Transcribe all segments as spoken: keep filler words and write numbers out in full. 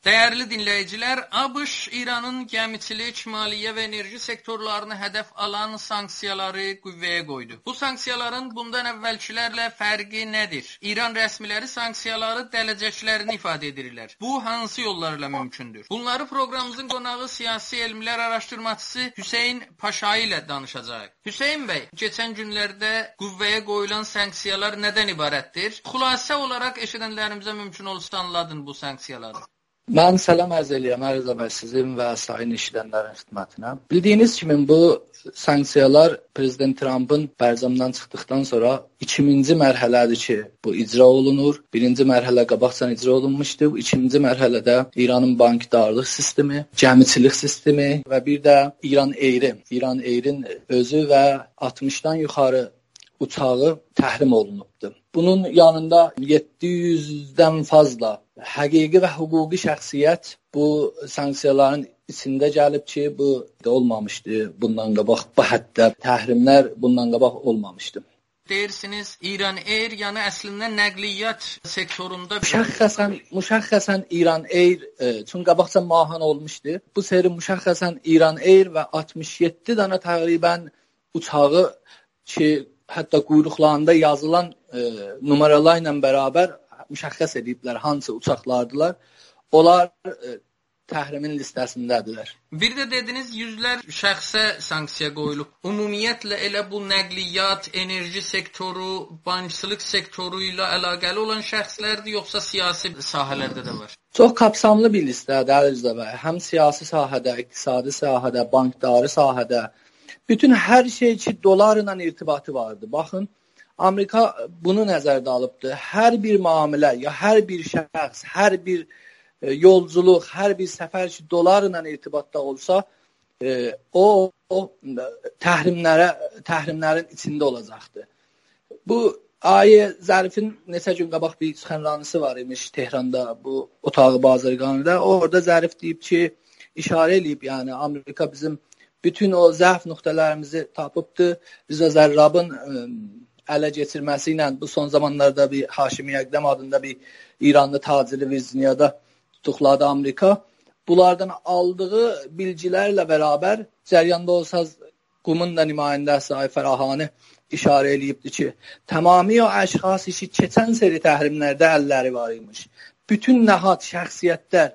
Dəyərli dinləyicilər, ABŞ İranın gəmiçilik, maliyyə və enerji sektorlarını hədəf alan sanksiyaları qüvvəyə qoydu. Bu sanksiyaların bundan əvvəlkilərlə fərqi nədir? İran rəsmiləri sanksiyaları dələcəklərini ifadə edirlər. Bu hansı yollarla mümkündür? Bunları proqramımızın qonağı siyasi elmlər araşdırmacısı Hüseyn Paşayı ilə danışacağıq. Hüseyn bəy, keçən günlərdə qüvvəyə qoyulan sanksiyalar nədən ibarətdir? Xülasə olaraq eşidənlərimizə mümkün olsa anladın bu sanksiyaları. Mən salam ərz eləyəm, ərz edirəm sizin və sayın eşidənlərin xidmətinə. Bildiyiniz kimi bu sanksiyalar Prezident Trumpın bərzamdan çıxdıqdan sonra ikinci mərhələdir ki, bu icra olunur. Birinci mərhələ qabaqcan icra olunmuşdu. İkinci mərhələdə İranın bankdarlıq sistemi, gəmiçilik sistemi və bir də İran Air, İran Air'in özü və altmışdan yuxarı uçağı təhrim olunubdur. Bunun yanında yeddi yüzdən fazla həqiqi və hüquqi şəxsiyyət bu sanksiyaların içində gəlib ki, bu olmamışdı bundan qabaq. Bu hətta təhrimlər bundan qabaq olmamışdı. Deyirsiniz, İran Air, yəni əslində nəqliyyat sektorunda müşəxxəsən, müşəxxəsən İran Air, e, çünki qabaqca mahan olmuşdu. Bu seri müşəxxəsən İran Air və altmış yeddi dənə təqribən uçağı ki, hətta quyruqlarında yazılan e, numaralarla bərabər müşəxəs ediblər hansı uçaqlardılar. Onlar e, təhrimin listəsindədirlər. Bir də dediniz, yüzlər şəxsə sanksiya qoyulub. Ümumiyyətlə elə bu nəqliyyat, enerji sektoru, bankçılıq sektoru ilə əlaqəli olan şəxslərdir, yoxsa siyasi sahələrdə də var? Çox kapsamlı bir listədir, Əliz bəy. Həm siyasi sahədə, iqtisadi sahədə, bankdarı sahədə, bütün hər şey ki, dolarla irtibatı vardı. Baxın, Amerika bunu nəzərdə alıbdır. Hər bir müamilə, ya hər bir şəxs, hər bir e, yolculuq, hər bir səfər ki, dolarla irtibatda olsa, e, o, o təhrimlərə, təhrimlərin içində olacaqdır. Bu Ayə Zərifin neçə gün qabaq bir çıxanranısı var imiş Tehranda, bu otağı bazarganında. Orada Zərif deyib ki, işarə eləyib, yəni Amerika bizim bütün o zəif nöqtələrimizi tapıbdır. Rıza Zərrabın ə, ələ keçirməsi ilə bu son zamanlarda bir Haşimi Əqdəm adında bir İranlı taciri Virginiyada tutuqladı Amerika. Bunlardan aldığı bilgilərlə bərabər cərəyanda olsaz Qumun da nümayəndəsi Ayfər Ahani işarə eləyibdir ki, tamami o əşxas işi keçən seri təhrimlərdə əlləri var imiş. Bütün nəhat şəxsiyyətlər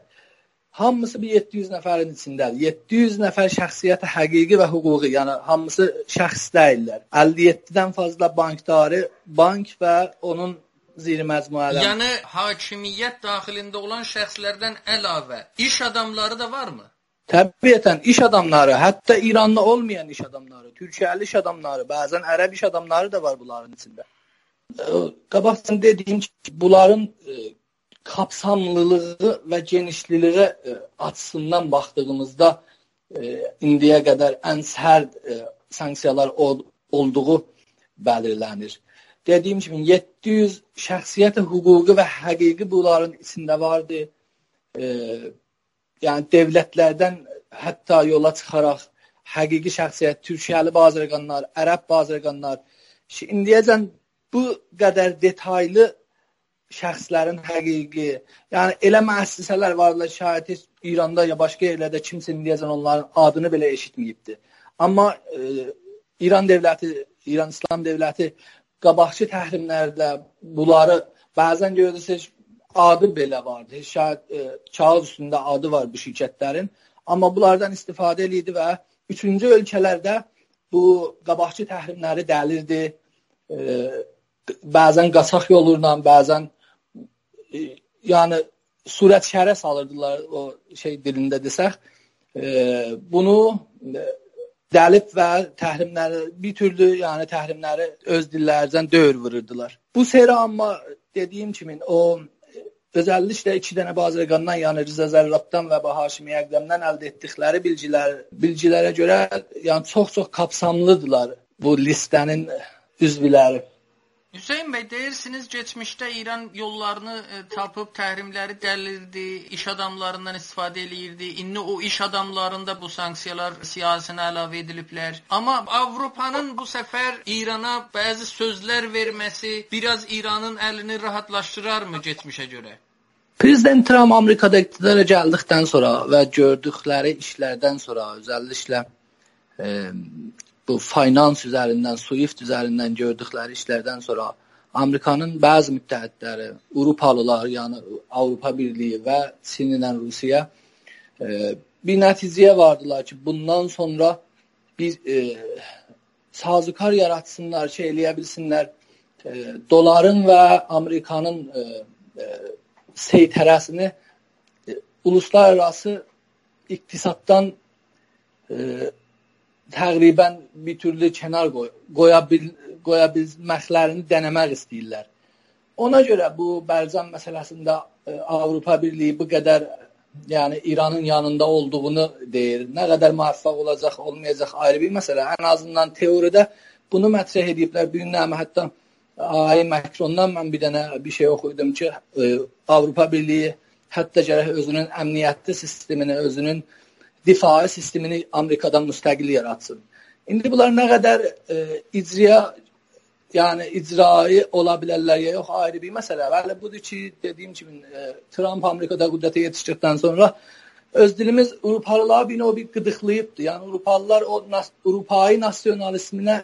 hamısı bir yeddi yüz nəfərin içindədir. yeddi yüz nəfər şəxsiyyəti həqiqi və hüquqi, yəni hamısı şəxs deyirlər. əlli yeddidən fazla bankdarı, bank və onun zirməcmuələr. Yəni hakimiyyət daxilində olan şəxslərdən əlavə iş adamları da varmı? Təbiətən iş adamları, hətta İranlı olmayan iş adamları, Türkiyəli iş adamları, bəzən ərəb iş adamları da var bunların içində. Qabaqdan dediyim ki, bunların kapsamlılığı və genişliliği e, açısından baxdığımızda e, indiyə qədər ən sərt e, sanksiyalar ol, olduğu bəlirlənir. Dediyim kimi yeddi yüz şəxsiyyət hüquqi və həqiqi bunların içində vardı. E, yəni dövlətlərdən hətta yola çıxaraq həqiqi şəxsiyyət, Türkiyəli bazarganlar, ərəb bazarganlar. İndiyəcən bu qədər detaylı şəxslərin həqiqi, yəni elə müəssisələr varlar, şayət İranda ya başqa yerlərdə kimsə indiyəcən onların adını belə eşitməyibdir. Amma e, İran dövləti, İran İslam dövləti qabaqçı təhrimlərdə bunları bəzən görürsünüz adı belə vardı. Şayət e, kağız üstündə adı var bu şirkətlərin, amma bunlardan istifadə edirdi və üçüncü ölkələrdə bu qabaqçı təhrimləri dəlirdi. E, bəzən qaçaq yollarla, bəzən yəni surət şərə salırdılar o şey dilində desək. E, bunu dəlib və təhrimləri bir türlü, yəni təhrimləri öz dillərindən döyür vururdular. Bu seri amma dediyim kimi o özəlliklə iki dənə bazargandan, yəni Rıza Zərrabdan və Haşimi Əqdəmdən əldə etdikləri bilgilər, bilgilərə görə yəni çox-çox kapsamlıdırlar bu listənin üzvləri. Hüseyn bəy, deyirsiniz, keçmişdə İran yollarını e, tapıb təhrimləri dəlirdi, iş adamlarından istifadə eləyirdi. İndi o iş adamlarında bu sanksiyalar siyasinə əlavə ediliblər. Amma Avropanın bu səfər İrana bəzi sözlər verməsi biraz İranın əlini rahatlaşdırarmı keçmişə görə? Prezident Trump Amerikada iqtidara gəldikdən sonra və gördükləri işlərdən sonra, özəlliklə e, bu finans üzərindən, Swift üzərindən gördükləri işlərdən sonra Amerikanın bəzi müttəhidləri, Avropalılar, yəni Avropa Birliyi və Çin ilə Rusiya e, bir nəticəyə vardılar ki, bundan sonra bir e, sazikar yaratsınlar ki, eləyə bilsinlər e, doların və Amerikanın e, e, seytərəsini e, uluslararası iqtisaddan e, təqribən bir türlü kənar qoy, qoya, bil, qoya bilməklərini dənəmək istəyirlər. Ona görə bu Bərcan məsələsində e, Avropa Birliyi bu qədər yəni İranın yanında olduğunu deyir. Nə qədər müvəffəq olacaq, olmayacaq ayrı bir məsələ. Ən azından teoriyada bunu mətrəh ediblər. Bir gün hətta Ay Macrondan mən bir dənə bir şey oxuydum ki, e, Avropa Birliyi hətta gərək özünün əmniyyətli sistemini, özünün difai sistemini Amerikadan müstəqil yaratsın. İndi bunlar nə qədər e, icra, yəni icrai ola bilərlər ya yox, ayrı bir məsələ. Bəli, budur ki, dediyim kimi e, Trump Amerikada qüdrətə yetişdikdən sonra öz dilimiz Avropalılar bir o bir qıdıqlayıbdı. Yəni Avropalılar o Avropai nasionalizminə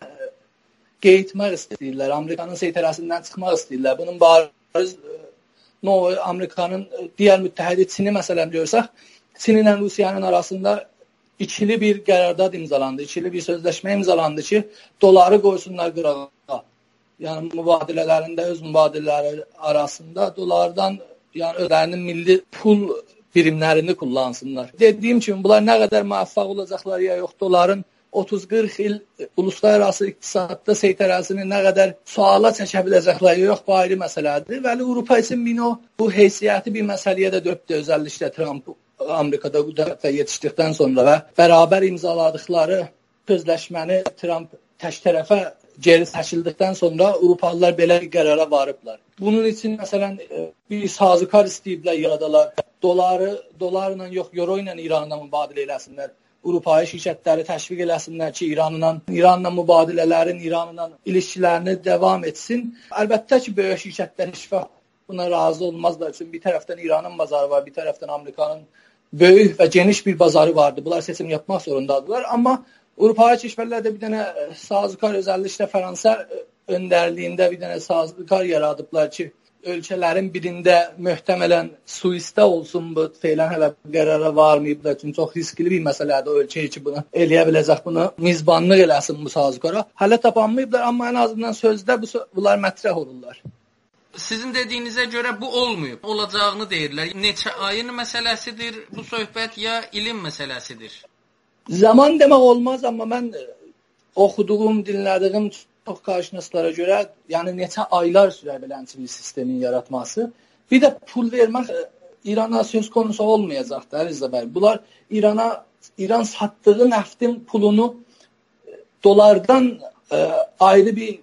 qeytmək istəyirlər. Amerikanın seytərəsindən çıxmaq istəyirlər. Bunun bariz no, Amerikanın digər müttəhidi Çini məsələn görsək, Çin ilə Rusiyanın arasında ikili bir qərardad imzalandı, ikili bir sözləşmə imzalandı ki, doları qoysunlar qırağa. Yəni mübadilələrində öz mübadilələri arasında dolardan, yəni özlərinin milli pul birimlərini kullansınlar. Dediyim kimi bunlar nə qədər müvəffəq olacaqlar ya yox, doların otuz qırx il uluslararası iqtisadda seytərəsini nə qədər suala çəkə biləcəklər ya yox, bu ayrı məsələdir. Vəli Avropa üçün Mino bu heysiyyəti bir məsələyə də döpdü, özəlliklə Trump Amerikada qüdrətə yetişdikdən sonra və bərabər imzaladıkları sözləşməni Trump tək tərəfə geri çəkildikdən sonra Avropalılar belə bir qərara varıblar. Bunun üçün məsələn bir sazikar istəyiblər yaradalar. Doları dolarla yox, euro ilə İranla mübadilə eləsinlər. Avropai şirkətləri təşviq eləsinlər ki, İranla İranla mübadilələrin, İranla ilişkilərini davam etsin. Əlbəttə ki, böyük şirkətlər heç vaxt buna razı olmazlar. Çünki bir tərəfdən İranın bazarı var, bir tərəfdən Amerikanın böyük və geniş bir bazarı vardı. Bunlar seçim yapmaq zorundadırlar. Amma Avropai kəşfərlərdə bir dənə sazikar, özəlliklə Fransa öndərliyində bir dənə sazikar yaradıblar ki, ölkələrin birində möhtəmələn Suistə olsun, bu feylən hələ qərara varmayıblar. Çünki çox riskli bir məsələdir o ölkə ki, bunu eləyə biləcək, bunu mizbanlıq eləsin bu sazikara. Hələ tapanmayıblar, amma ən azından sözdə bu, bunlar mətrəh olurlar. Sizin dediyinizə görə bu olmayıb, olacağını deyirlər. Neçə ayın məsələsidir bu söhbət ya ilin məsələsidir? Zaman demək olmaz, amma mən oxuduğum, dinlədiyim çox qarşınızlara görə, yəni neçə aylar sürər beləncə bir sistemin yaratması. Bir də pul vermək İrana söz konusu olmayacaqdır, Əliza bəy. Bunlar İrana, İran satdığı nəftin pulunu dolardan e, ayrı bir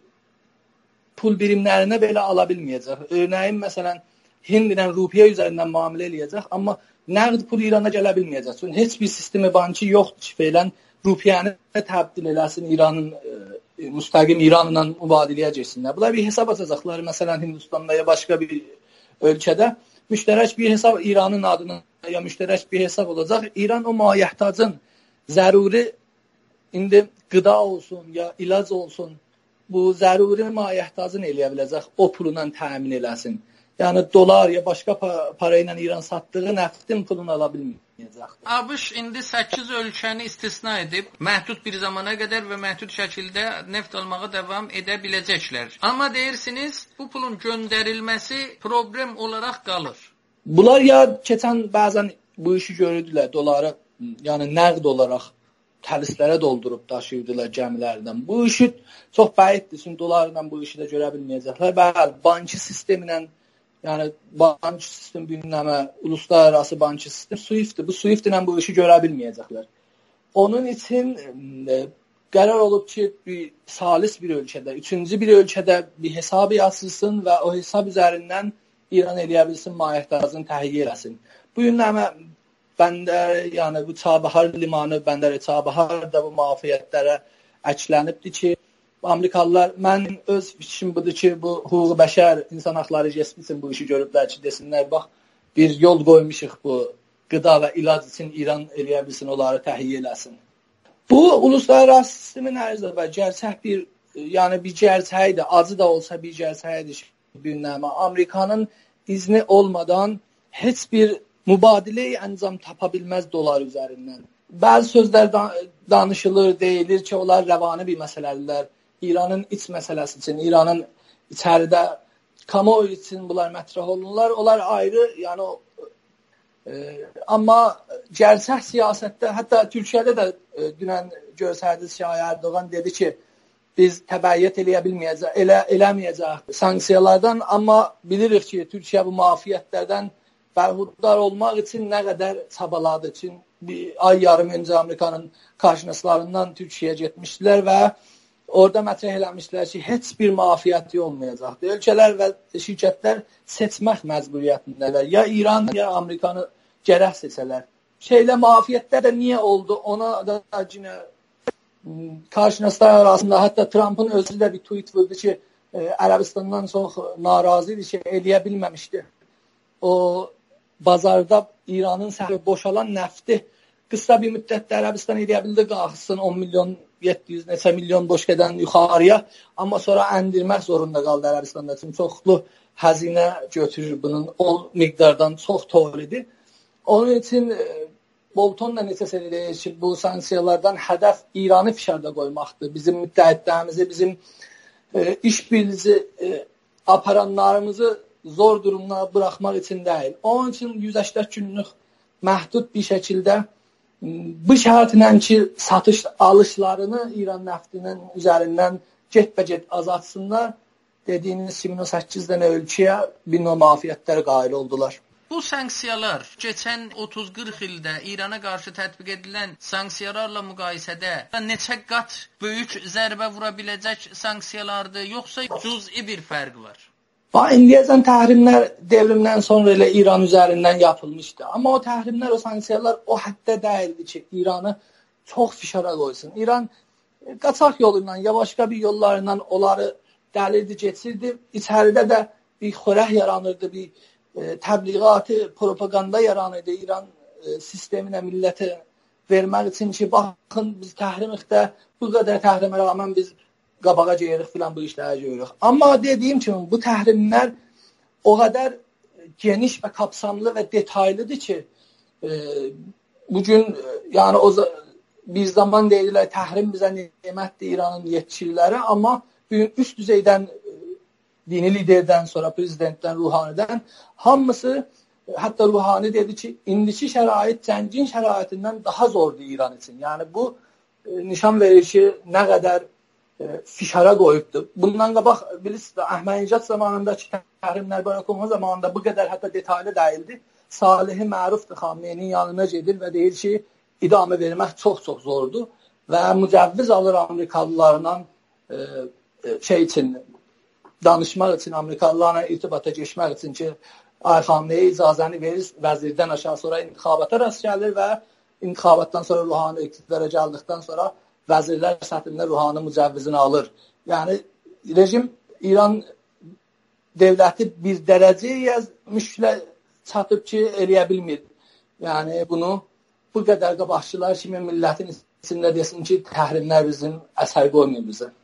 pul birimlərinə belə ala bilməyəcək. Örneğin, məsələn, Hind ilə rupiyə üzərindən müamilə eləyəcək, amma nəqd pul İrana gələ bilməyəcək. Çünki heç bir sistemi bankı yoxdur ki, feylən rupiyəni təbdil eləsin, İranın e, müstəqim İranla mübadiləyə geçsinlər. Bunlar bir hesab açacaqlar, məsələn, Hindistanda ya başqa bir ölkədə müştərək bir hesab İranın adına ya müştərək bir hesab olacaq. İran o mahiyyətacın zəruri indi qıda olsun ya ilac olsun, bu zəruri mahiyyətacın eləyə biləcək, o pulunla təmin eləsin. Yəni dolar ya başqa para ilə İran satdığı nəftin pulunu ala bilməyəcək. ABŞ indi səkkiz ölkəni istisna edib, məhdud bir zamana qədər və məhdud şəkildə neft almağa davam edə biləcəklər. Amma deyirsiniz, bu pulun göndərilməsi problem olaraq qalır. Bunlar ya keçən bəzən bu işi görürdülər, doları, yəni nəqd olaraq təlislərə doldurub daşıyırdılar gəmilərdən. Bu işi çox bəiddir, çünki dolarla bu işi də görə bilməyəcəklər. Bəli, banki sistemi ilə, yəni banki sistem birləmə, uluslararası banki sistem Swift-dir. Bu Swift ilə bu işi görə bilməyəcəklər. Onun üçün e, qərar olub ki, bir salis bir ölkədə, üçüncü bir ölkədə bir hesabı açılsın və o hesab üzərindən İran eləyə bilsin, mahiyyətazını təhiyyə eləsin. Bu günləmə Bəndər, yəni bu Çabahar limanı, Bəndər Çabahar da bu müvafiyyətlərə əklənibdir ki, Amerikalılar, mən öz fikrim budur ki, bu hüquq bəşər, insan haqları resmi üçün bu işi görüblər ki, desinlər, bax, bir yol qoymuşuq bu qida və ilac üçün İran eləyə bilsin, onları təhiyyə eləsin. Bu uluslararası sistemin ərzində və gerçək bir, yəni bir gerçəkdir, acı da olsa bir gerçəkdir. Bir nəmə Amerikanın izni olmadan heç bir mübadilə əncam tapa bilməz dolar üzərindən. Bəzi sözlər danışılır, deyilir ki, onlar rəvani bir məsələdirlər. İranın iç məsələsi üçün, İranın içəridə kamuoyu üçün bunlar mətrah olunurlar. Onlar ayrı, yəni e, amma gerçək siyasətdə, hətta Türkiyədə də e, dünən görsəydiniz ki, Erdoğan dedi ki, biz təbəyyət eləyə bilməyəcək, elə eləməyəcək sanksiyalardan, amma bilirik ki, Türkiyə bu mafiyyətlərdən bərxudar olmaq üçün nə qədər çabaladı üçün bir ay yarım öncə Amerikanın qarşınaslarından Türkiyəyə getmişdilər və orada mətrah eləmişdilər ki, heç bir mafiyyəti olmayacaqdır. Ölkələr və şirkətlər seçmək məcburiyyətindələr. Ya İran, ya Amerikanı gərək seçələr. Şeylə mafiyyətlər də niyə oldu? Ona da yine karşınaslar arasında, hatta Trump'ın özü də bir tweet vurdu ki, e, Ərəbistandan çox narazıydı ki, eləyə bilməmişdi. O bazarda İranın səhvi boşalan nəfti qısa bir müddətdə Ərəbistan eləyə bildi, qalxsın on milyon yeddi yüz neçə milyon boşqədən yuxarıya, amma sonra endirmək zorunda qaldı Ərəbistanda. Çünki çoxlu həzinə götürür bunun, o miqdardan çox tol idi. Onun üçün e, Bolton da neçə deyir ki, bu sanksiyalardan hədəf İranı fişarda qoymaqdır. Bizim müttəhidlərimizi, bizim e, işbirliği e, aparanlarımızı zor durumda buraxmaq üçün deyil. Onun üçün yüz səksən günlük məhdud bir şəkildə bu şərtlə ki, satış alışlarını İran nəftinin üzərindən get-bə-get azatsınlar, dediyiniz iki min on səkkizdən ölkəyə bir növ mafiyyətlər qail oldular. Bu sanksiyalar keçən otuz qırx ildə İrana qarşı tətbiq edilən sanksiyalarla müqayisədə neçə qat böyük zərbə vura biləcək sanksiyalardır, yoxsa cüz'i bir fərq var? İndiyəcən təhrimlər devrimdən sonra elə İran üzərindən yapılmışdı. Amma o təhrimlər, o sanksiyalar o həddə deyildi ki, İranı çox fişara qoysun. İran qaçaq yolundan, ya başqa bir yollarından onları dəlirdi, geçirdi. İçəridə də bir xörək yaranırdı, bir e, təbliğatı, propaganda yaranırdı İran e, sisteminə, millətə vermək üçün ki, baxın biz təhrimikdə bu qədər təhrimə rağmen biz qabağa gelirik filan bu işləri görürük. Amma dediyim kimi bu təhrimlər o qədər geniş və kapsamlı və detaylıdır ki, e, bugün yəni o bir zaman deyirlər təhrim bizə nemətdir İranın yetkililəri, amma bugün üst düzeydən dini liderdən sonra prezidentdən, Ruhanidən hamısı, hətta Ruhani dedi ki, indiki şərait cəngin şəraitindən daha zordur İran üçün. Yəni bu e, nişan verir ki, nə qədər fişara qoyubdur. Bundan qabaq bilirsiniz, Əhmədinəcad zamanındakı təhrimlər, Barack Obama zamanında bu qədər hətta detaylı deyildi. Salihi Mərufdur, Xamneyinin yanına gedir və deyir ki, idamə vermək çox-çox zordur və mücəvviz alır Amerikalılarla e, şey üçün, danışmaq üçün, Amerikalılarla irtibata geçmək üçün ki, Ay Xamneyi icazəni verir, vəzirdən aşağı sonra intixabata rast gəlir və intixabatdan sonra Ruhani iqtidara gəldikdən sonra vəzirlər səthində Ruhani mücəvvizini alır. Yəni, rejim İran devləti bir dərəcəyə müşkilə çatıb ki, eləyə bilmir. Yəni, bunu bu qədər qabaqçılar kimi millətin içində desin ki, təhrimlər bizim əsər qoymuyor bizə.